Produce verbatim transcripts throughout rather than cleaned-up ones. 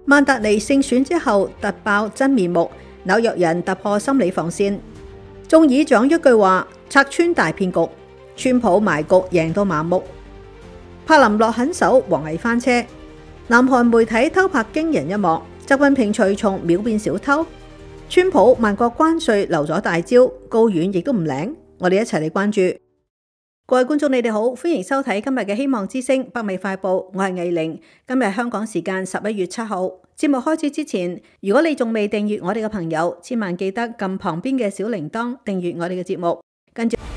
曼達尼勝選之後突爆真面目，紐約人突破心理防線。眾議長一句話拆穿大騙局，川普埋局贏到麻木。柏林落狠手，王毅翻車。南韓媒體偷拍驚人一幕，習近平隨從秒變小偷。川普萬國關稅留咗大招，高院亦都唔領。我哋一齊嚟關注。各位觀眾，你哋好，歡迎收睇今日嘅希望之聲北美快報，我係藝玲。今日香港時間十一月七號，節目開始之前，如果你仲未訂閱我哋嘅朋友，千萬記得撳旁邊嘅小鈴鐺訂閱我哋嘅節目。跟住，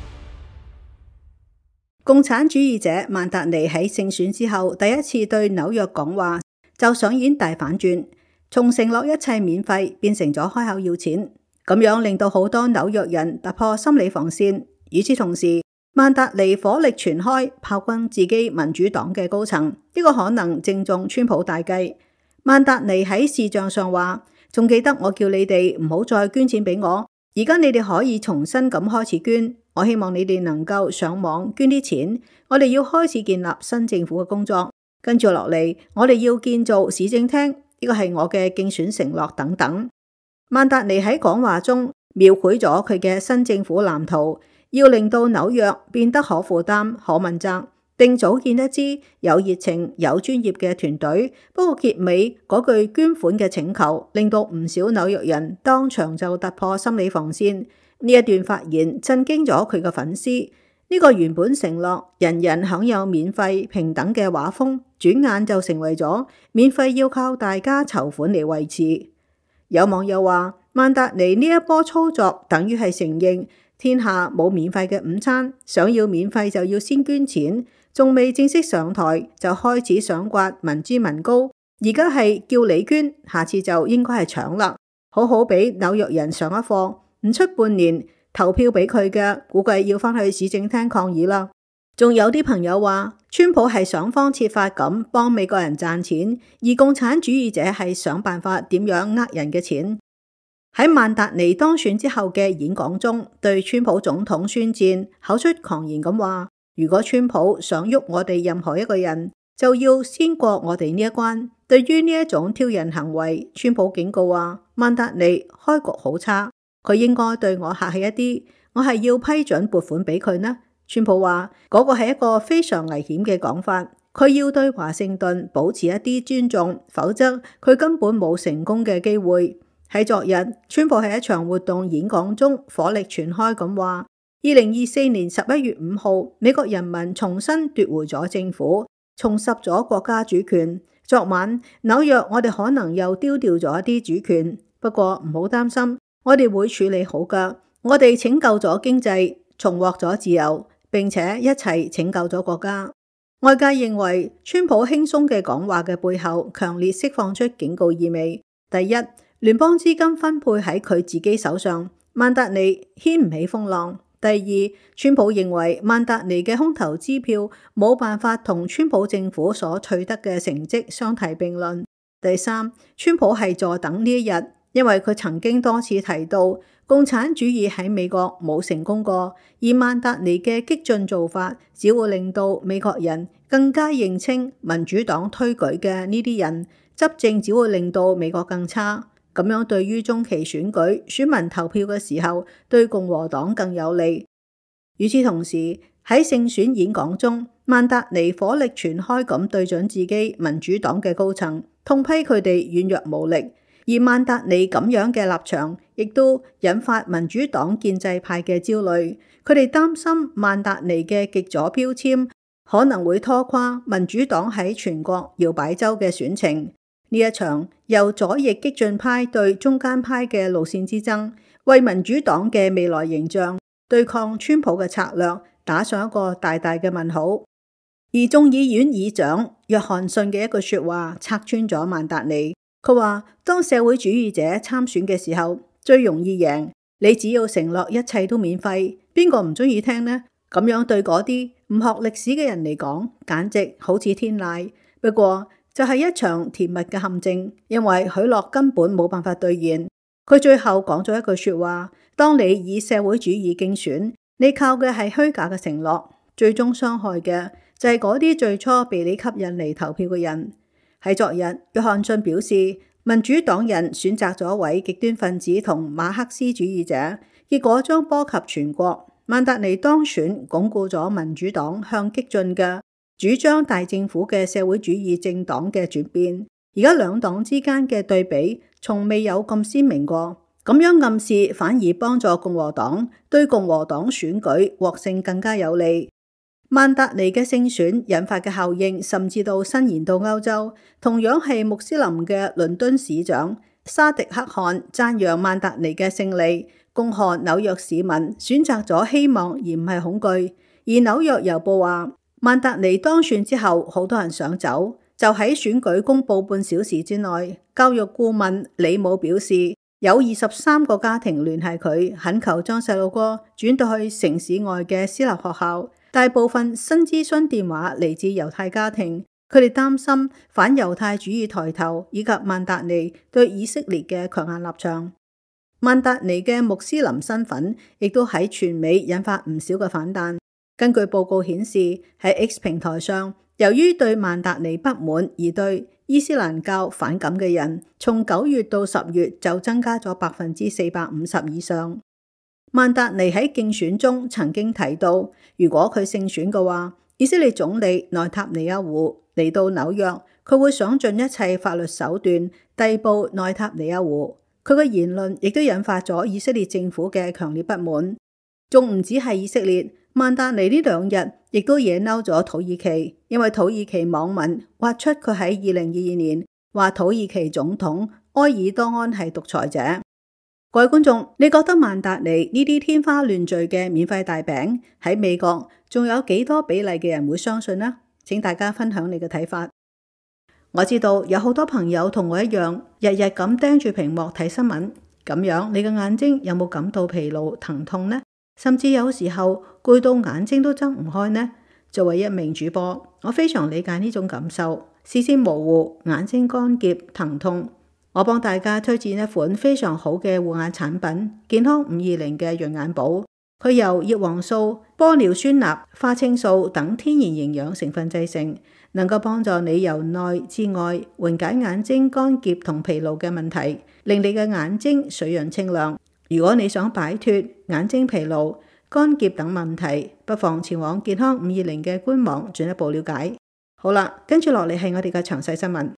共產主義者曼達尼喺勝選之後第一次對紐約講話，就上演大反轉，從承諾一切免費變成咗開口要錢，咁樣令到好多紐約人突破心理防線。與此同時，曼達尼火力全開，炮轟自己民主黨嘅高層，呢個可能正中川普大計。曼達尼喺視像上話，仲記得我叫你哋唔好再捐錢俾我，而家你哋可以重新咁開始捐，我希望你哋能夠上網捐啲錢，我哋要開始建立新政府嘅工作，跟住落嚟我哋要建造市政廳，呢個係我嘅競選承諾等等。曼達尼喺講話中描繪咗佢嘅新政府藍圖，要令到紐約變得可負擔、可問責，並組建一支有熱情、有專業嘅團隊。不過結尾嗰句捐款嘅請求，令到唔少紐約人當場就突破心理防線。呢一段發言震驚咗佢嘅粉絲。呢個原本承諾人人享有免費平等嘅畫風，轉眼就成為咗免費要靠大家籌款嚟維持。有網友話，曼達尼呢一波操作等於係承認天下冇免費嘅午餐，想要免費就要先捐錢，仲未正式上台就開始想刮民脂民膏，而家係叫你捐，下次就應該係搶啦，好好俾紐約人上一課，唔出半年投票俾佢嘅，估計要返去市政廳抗議啦。仲有啲朋友話，川普係想方設法咁幫美國人賺錢，而共產主義者係想辦法點樣呃人嘅錢。喺曼達尼當選之後嘅演講中，對川普總統宣戰，口出狂言咁話，如果川普想喐我哋任何一個人，就要先過我哋呢一關。對於呢一種挑釁行為，川普警告話，曼達尼開局好差，佢應該對我客氣一啲，我係要批准撥款俾佢呢。川普話嗰個係一個非常危險嘅講法，佢要對華盛頓保持一啲尊重，否則佢根本冇成功嘅機會。喺昨日，川普喺一場活動演講中火力全開咁話，二零二四年十一月五號，美國人民重新奪回咗政府，重拾咗國家主權。昨晚紐約，我哋可能又丟掉咗一啲主權，不過唔好擔心，我哋會處理好㗎。我哋拯救咗經濟，重獲咗自由，並且一齊拯救咗國家。外界認為川普輕鬆嘅講話嘅背後，強烈釋放出警告意味。第一，聯邦資金分配喺佢自己手上，曼達尼掀唔起風浪。第二，川普認為曼達尼嘅空頭支票冇辦法同川普政府所取得嘅成績相提並論。第三，川普係坐等呢一日，因為佢曾經多次提到共產主義喺美國冇成功過，而曼達尼嘅激進做法只會令到美國人更加認清民主黨推舉嘅呢啲人執政，只會令到美國更差。咁樣對於中期選舉選民投票嘅時候，對共和黨更有利。與此同時，喺勝選演講中，曼達尼火力全開咁對準自己民主黨嘅高層，痛批佢哋軟弱無力。而曼達尼咁樣嘅立場，亦都引發民主黨建制派嘅焦慮。佢哋擔心曼達尼嘅極左標籤可能會拖垮民主黨喺全國搖擺州嘅選情。呢一場由左翼激進派對中間派嘅路線之爭，為民主黨嘅未來形象對抗川普嘅策略打上一個大大嘅問號。而眾議院議長約翰遜嘅一句說話拆穿咗曼達尼。佢話，當社會主義者參選嘅時候，最容易贏，你只要承諾一切都免費，邊個唔中意聽呢？咁樣對嗰啲唔學歷史嘅人嚟講，簡直好似天籟。不過就係一場甜蜜嘅陷阱，因為許諾根本冇辦法兌現。佢最後講咗一句說話，當你以社會主義競選，你靠嘅係虛假嘅承諾，最終傷害嘅就係嗰啲最初被你吸引嚟投票嘅人。 喺昨日，約翰遜表示，民主黨人選擇咗位極端分子同馬克思主義者，結果將波及全國。曼達尼當選，鞏固咗民主黨向激進嘅主張大政府嘅社會主義政黨嘅轉變。而家兩黨之間嘅對比，從未有咁鮮明過。咁樣暗示反而幫助共和黨，對共和黨選舉獲勝更加有利。曼達尼嘅勝選引發嘅效應，甚至到伸延到歐洲。同樣係穆斯林嘅倫敦市長沙迪克汗讚揚曼達尼嘅勝利，恭賀紐約市民選擇咗希望而唔係恐懼。而紐約郵報話，曼達尼當選之後，好多人想走，就喺選舉公佈半小時之內，教育顧問李姆表示，有二十三個家庭聯繫佢，懇求將細路哥轉到去城市外嘅私立學校。大部分新諮詢電話嚟自猶太家庭，佢哋擔心反猶太主義抬頭，以及曼達尼對以色列嘅強硬立場。曼達尼嘅穆斯林身份亦都喺全美引發唔少嘅反彈。根據報告顯示，喺 X 平台上，由於對曼達尼不滿而對伊斯蘭教反感嘅人，從九月到十月就增加咗百分之四百五十以上。曼達尼喺競選中曾經提到，如果佢勝選嘅話，以色列總理內塔尼亞胡嚟到紐約，佢會想盡一切法律手段逮捕內塔尼亞胡。佢嘅言論亦都引發咗以色列政府嘅強烈不滿。仲唔止係以色列，曼達尼呢兩日亦都惹嬲咗土耳其，因為土耳其網民挖出佢喺二零二二年話土耳其總統埃爾多安係獨裁者。各位觀眾，你覺得曼達尼呢啲天花亂墜嘅免費大餅喺美國仲有幾多比例嘅人會相信呢？請大家分享你嘅睇法。我知道有好多朋友同我一樣，日日咁盯住屏幕睇新聞，咁樣你嘅眼睛有冇感到疲勞、疼痛呢？甚至有時候攰到眼睛都睜唔開呢？作為一名主播，我非常理解呢種感受，視線模糊、眼睛乾澀、疼痛。我幫大家推薦一款非常好嘅護眼產品，健康五二零嘅潤眼寶。佢由葉黃素、玻尿酸鈉、花青素等天然營養成分製成，能夠幫助你由內至外緩解眼睛乾澀同疲勞嘅問題，令你嘅眼睛水潤清亮。如果你想擺脫眼睛疲勞、乾澀等問題，不妨前往健康五二零嘅官網進一步了解。好啦，跟住落嚟係我哋嘅詳細新聞。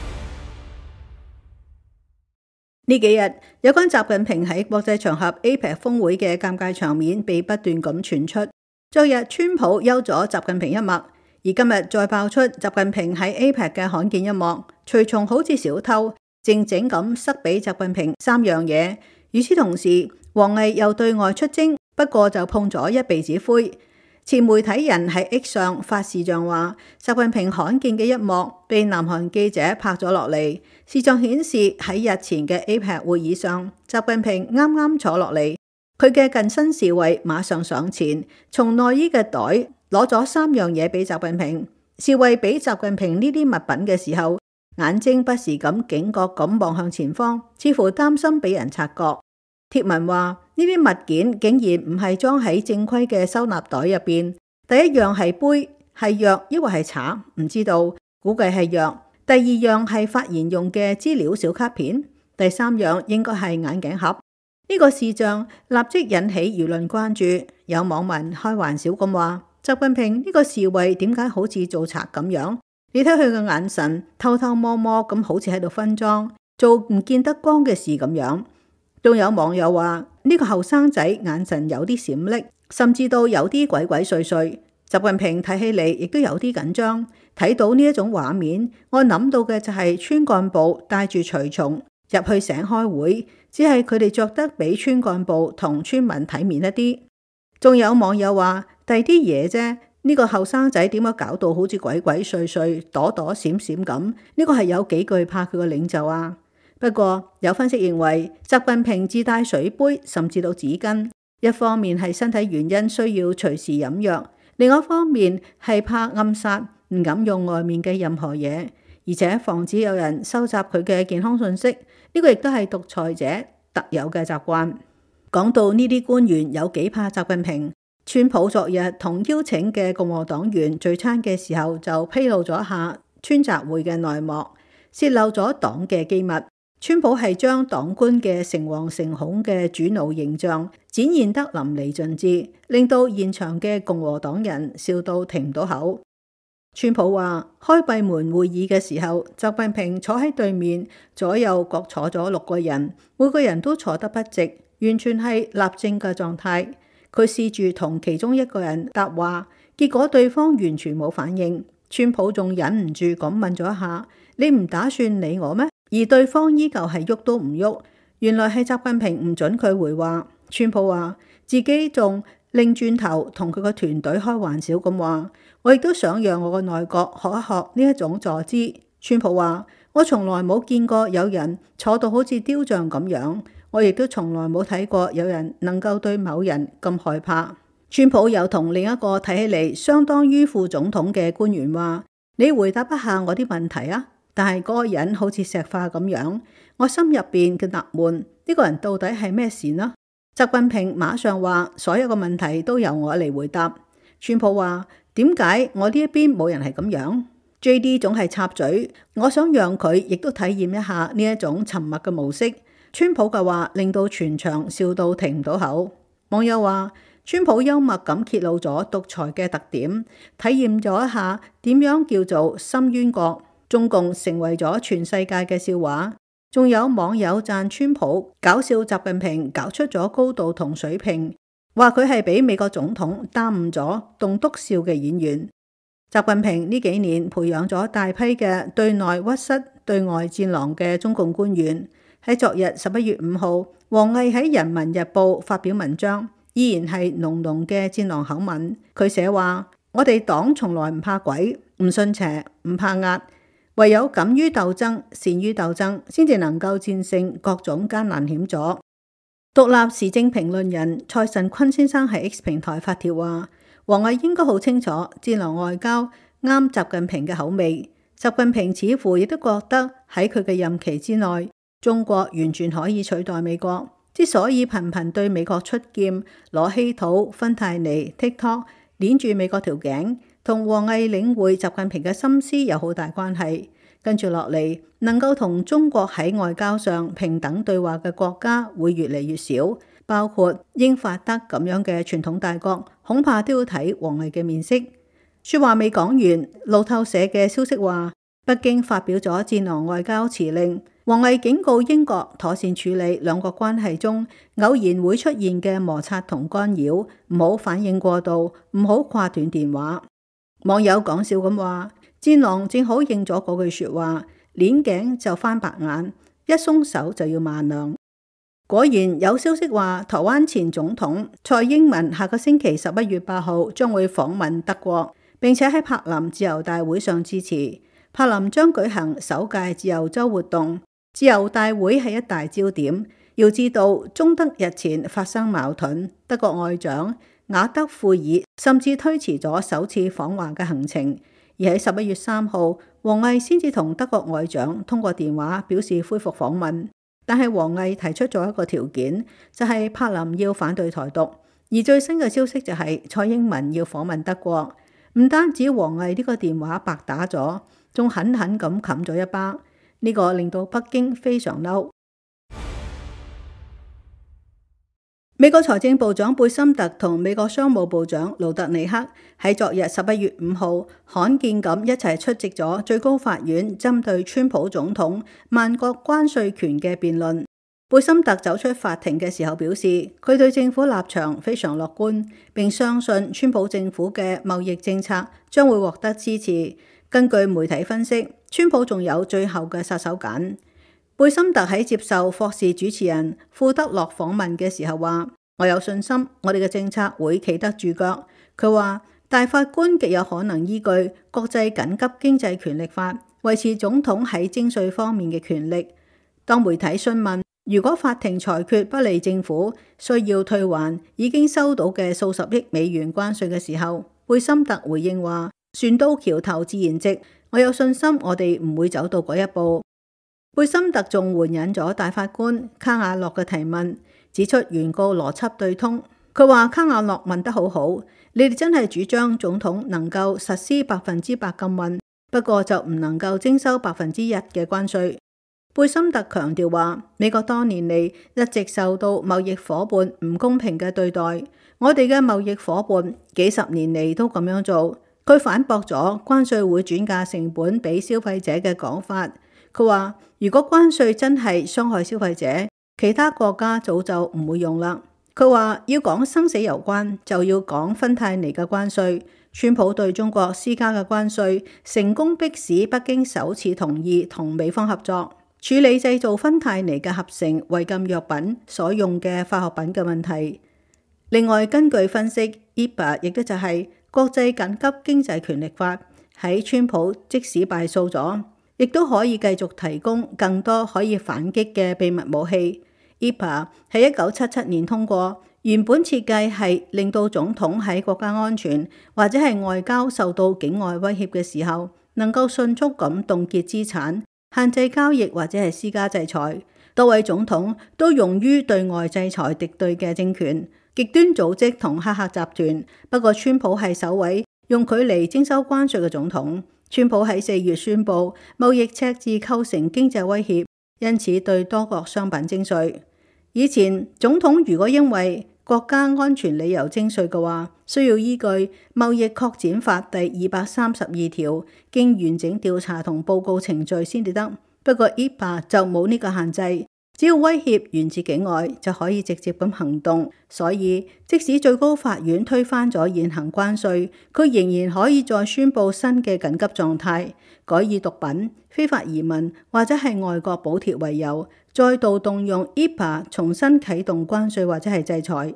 呢幾日有關習近平喺國際場合 A P E C 峰會嘅尷尬場面被不斷咁傳出。昨日川普休咗習近平一默，而今日再爆出習近平喺 A P E C 嘅罕見一幕，隨從好似小偷，靜靜咁塞俾習近平三樣嘢。與此同時，王毅又對外出征，不過就碰咗一鼻子灰。前媒體人喺 X 上發視像話，習近平罕見嘅一幕被南韓記者拍咗落嚟。視像顯示喺日前嘅 A P E C 會議上，習近平啱啱坐落嚟，佢嘅近身侍衛馬上上前，從內衣嘅袋攞咗三樣嘢俾習近平。侍衛俾習近平呢啲物品嘅時候，眼睛不時咁警覺咁望向前方，似乎擔心俾人察覺。貼文話呢啲物件竟然唔係裝喺正規嘅收納袋入邊。第一樣係杯，係藥抑或係茶，唔知道，估計係藥。第二樣係發言用嘅資料小卡片。第三樣應該係眼鏡盒。呢個視像立即引起輿論關注，有網民開玩笑咁話：習近平呢個侍衛點解好似做賊咁樣？你睇佢嘅眼神偷偷摸摸咁，好似喺度分裝，做唔見得光嘅事咁樣。仲有網友話呢個後生仔眼神有啲閃爍，甚至到有啲鬼鬼祟祟。習近平睇起嚟亦都有啲緊張。睇到呢一種畫面，我諗到嘅就係村幹部帶住隨從入去省開會，只係佢哋着得比村幹部同村民體面一啲。仲有網友話第啲嘢啫，呢個後生仔點解搞到好似鬼鬼祟祟、躲躲閃閃咁？呢個係有幾懼怕佢個領袖啊？不過有分析認為，習近平自帶水杯甚至到紙巾，一方面係身體原因需要隨時飲藥，另外一方面係怕暗殺，唔敢用外面嘅任何嘢，而且防止有人收集佢嘅健康信息。呢個亦都係獨裁者特有嘅習慣。講到呢啲官員有幾怕習近平，川普昨日同邀請嘅共和黨員聚餐嘅時候就披露咗一下川習會嘅內幕，洩漏咗黨嘅機密。川普係將黨官嘅誠惶誠恐嘅主腦形象展現得淋漓盡致，令到現場嘅共和黨人笑到停唔到口。川普話開閉門會議嘅時候，習近平坐喺對面，左右各坐咗六個人，每個人都坐得筆直，完全係立正嘅狀態。佢試住同其中一個人答話，結果對方完全冇反應。川普仲忍唔住咁問咗一下：你唔打算理我咩？而對方依舊係喐都唔喐，原來係習近平唔准佢回話。川普話自己仲擰轉頭同佢個團隊開玩笑咁話：我亦都想讓我個內閣學一學呢一種坐姿。川普話：我從來冇見過有人坐到好似雕像咁樣，我亦都從來冇睇過有人能夠對某人咁害怕。川普又同另一個睇起嚟相當於副總統嘅官員話：你回答一下我啲問題啊！但係嗰個人好似石化咁樣，我心入邊嘅納悶，呢個人到底係咩事呢？習近平馬上話：所有嘅問題都由我嚟回答。川普話：點解我呢一邊冇人係咁樣 ？J D 總係插嘴，我想讓佢亦都體驗一下呢一種沉默嘅模式。川普嘅話令到全場笑到停唔到口。網友話：川普幽默咁揭露咗獨裁嘅特點，體驗咗一下點樣叫做深淵國。中共成為咗全世界嘅笑話。仲有網友讚川普搞笑習近平搞出咗高度同水平，話佢係俾美國總統耽誤咗棟篤笑嘅演員。習近平呢幾年培養咗大批嘅對內屈膝、對外戰狼嘅中共官員。喺昨日十一月五號，王毅喺《人民日報》發表文章，依然係濃濃嘅戰狼口吻。佢寫話：我哋黨從來唔怕鬼，唔信邪，唔怕壓。唯有敢於鬥爭、善於鬥爭，先至能夠戰勝各種艱難險阻。獨立時政評論人蔡慎坤先生喺 X 平台發帖話：王毅應該好清楚戰狼外交啱習近平嘅口味。習近平似乎亦都覺得喺佢嘅任期之內，中國完全可以取代美國。之所以頻頻對美國出劍、攞稀土、芬太尼、TikTok 鏈住美國條頸，同王毅領會習近平嘅心思有好大關係。跟住落嚟，能夠同中國喺外交上平等對話嘅國家會越嚟越少，包括英法德咁樣嘅傳統大國，恐怕都要睇王毅嘅面色。說話未講完，路透社嘅消息話，北京發表咗戰狼外交辭令，王毅警告英國妥善處理兩國關係中偶然會出現嘅摩擦同干擾，唔好反應過度，唔好掛斷電話。網友講笑咁話：戰狼正好應咗嗰句說話，鏈頸就翻白眼，一鬆手就要萬兩。果然有消息話，台灣前總統蔡英文下個星期十一月八號將會訪問德國，並且喺柏林自由大會上致辭。柏林將舉行首屆自由週活動，自由大會係一大焦點。要知道，中德日前發生矛盾，德國外長雅德庫爾甚至推遲咗首次訪華嘅行程。而喺十一月三號，王毅先至同德國外長通過電話表示恢復訪問，但係王毅提出咗一個條件，就係、是、柏林要反對台獨。而最新嘅消息就係蔡英文要訪問德國，唔單止王毅呢個電話白打咗，仲狠狠咁冚咗一巴，呢、這個令到北京非常嬲。美國財政部長貝森特同美國商務部長盧特尼克喺昨日十一月五號罕見咁一齊出席咗最高法院針對川普總統萬國關稅權嘅辯論。貝森特走出法庭嘅時候表示，佢對政府立場非常樂觀，並相信川普政府嘅貿易政策將會獲得支持。根據媒體分析，川普仲有最後嘅殺手鐧。貝森特喺接受霍士主持人庫德洛訪問嘅時候話：我有信心，我哋嘅政策會企得住腳。佢話大法官極有可能依據國際緊急經濟權力法維持總統喺徵稅方面嘅權力。當媒體詢問如果法庭裁決不利政府，需要退還已經收到嘅數十億美元關稅嘅時候，貝森特回應話：船到橋頭自然直，我有信心我哋唔會走到嗰一步。貝森特仲援引咗大法官卡瓦諾嘅提問，指出原告邏輯對通。佢話卡瓦諾問得好好，你哋真係主張總統能夠實施百分之百禁運， 不過就唔能夠徵收百分之一嘅關稅。貝森特強調話，美國多年嚟一直受到貿易夥伴唔公平嘅對待，我哋嘅貿易夥伴幾十年嚟都咁樣做。佢反駁咗關稅會轉嫁成本俾消費者嘅講法。佢話如果關稅真係傷害消費者，其他國家早就唔會用啦。佢話要講生死攸關，就要講芬太尼嘅關稅。川普對中國施加嘅關稅，成功迫使北京首次同意同美方合作，處理製造芬太尼嘅合成違禁藥品所用嘅化學品嘅問題。另外，根據分析 ，I P A 亦都就係國際緊急經濟權力法，喺川普即使敗訴咗，亦都可以繼續提供更多可以反擊嘅秘密武器。I P A 喺一九七七年通過，原本設計係令到總統喺國家安全或者係外交受到境外威脅嘅時候，能夠迅速咁凍結資產、限制交易或者係施加制裁。多位總統都用於對外制裁敵對嘅政權、極端組織同黑客集團。不過，川普係首位用佢嚟徵收關稅嘅總統。川普喺四月宣布貿易赤字構成經濟威脅，因此對多國商品徵稅。以前總統如果因為國家安全理由徵稅嘅話，需要依據貿易擴展法第二百三十二條，經完整調查同報告程序先至得。不過 I P A 就冇呢個限制，只要威脅源自境外就可以直接咁行動。所以即使最高法院推翻咗現行關稅，佢仍然可以再宣布新嘅緊急狀態，改以毒品、非法移民或者係外國補貼為由，再度動用 I P A 重新啟動關稅或者係制裁。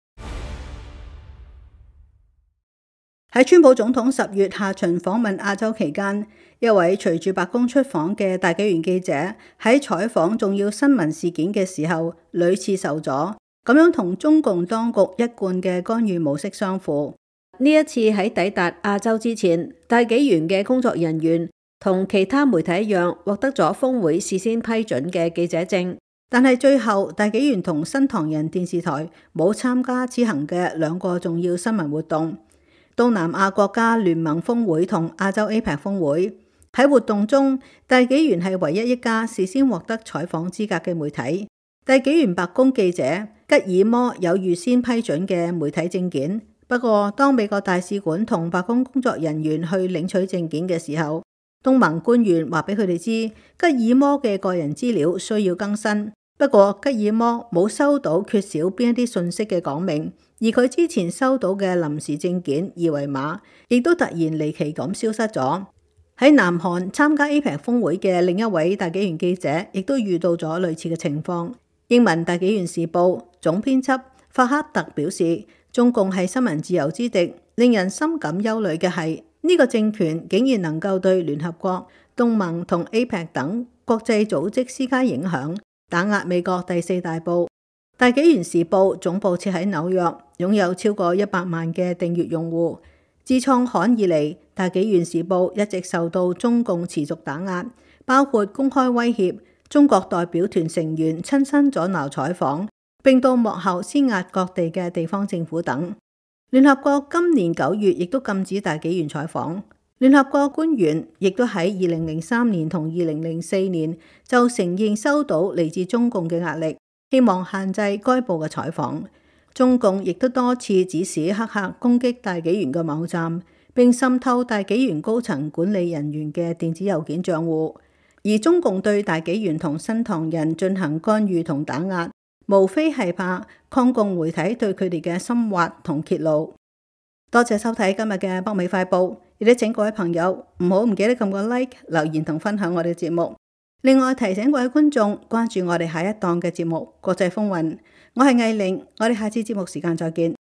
喺川普總統十月下旬訪問亞洲期間，一位隨住白宮出訪嘅大紀元記者喺採訪重要新聞事件嘅時候屢次受阻，咁樣同中共當局一貫嘅干預模式相符。呢一次喺抵達亞洲之前，大紀元嘅工作人員同其他媒體一樣獲得咗峰會事先批准嘅記者證，但係最後大紀元同新唐人電視台冇參加此行嘅兩個重要新聞活動。東南亞國家聯盟峰會同亞洲 A P E C 峰會。喺活動中，大紀元係唯一一家事先獲得採訪資格嘅媒體。大紀元白宮記者吉爾摩有預先批准嘅媒體證件，不過當美國大使館同白宮工作人員去領取證件嘅時候，東盟官員話俾佢哋知吉爾摩嘅個人資料需要更新。不過吉爾摩冇收到缺少邊一啲信息嘅講明，而佢之前收到嘅臨時證件二維碼亦都突然離奇咁消失咗。喺南韓參加 A P E C 峰會嘅另一位大紀元記者亦都遇到咗類似嘅情況。英文大紀元時報總編輯法克特表示，中共係新聞自由之敵，令人深感憂慮嘅係呢個政權竟然能夠對聯合國、東盟同 A P E C 等國際組織施加影響，打壓美國第四大報。大紀元時報總部設喺紐約，擁有超過一百萬嘅訂閱用戶。自創刊以嚟，大紀元時報一直受到中共持續打壓，包括公開威脅、中國代表團成員親身阻撓採訪，並到幕後施壓各地嘅地方政府等。聯合國今年九月亦都禁止大紀元採訪。聯合國官員亦都喺二零零三年同二零零四年就承認收到嚟自中共嘅壓力，希望限制該報嘅採訪。中共亦都多次指使黑客攻擊大紀元嘅網站，並滲透大紀元高層管理人員嘅電子郵件賬戶。而中共對大紀元同新唐人進行干預同打壓，無非係怕抗共媒體對佢哋嘅深挖同揭露。多謝收睇今日嘅北美快報，亦都請各位朋友唔好唔記得撳個 like、留言同分享我哋節目。另外提醒各位觀眾關注我哋下一檔嘅節目《國際風雲》。我係藝玲，我哋下次節目時間再見。